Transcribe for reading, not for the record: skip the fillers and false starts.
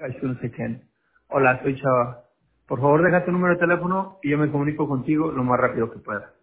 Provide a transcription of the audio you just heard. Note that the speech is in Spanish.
as soon as I can. Hola, soy Chava. Por favor, deja tu número de teléfono y yo me comunico contigo lo más rápido que pueda.